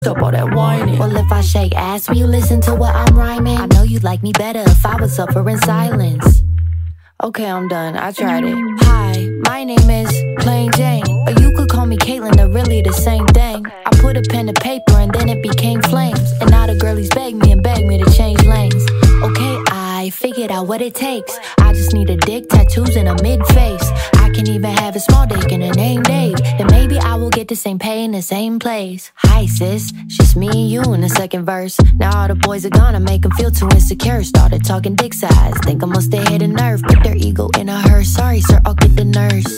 Up all that whining. Well, if I shake ass, will you listen to what I'm rhyming? I know you'd like me better if I would suffer in silence. Okay, I'm done. I tried it. Hi, my name is Plain Jane, or you could call me Caitlin, they're really the same thing. I put a pen to paper and then it became flames. And now the girlies beg me to change lanes. Okay, I figured out what it takes. I just need a dick, tattoos, and a mid-face. I can even have a small dick and a name Dave. Then maybe I will get the same pay in the same place. Hi sis, it's just me and you in the second verse. Now all the boys are gonna make them feel too insecure. Started talking dick size, think I must have hit a nerve. Put their ego in a hearse, sorry sir, I'll get the nurse.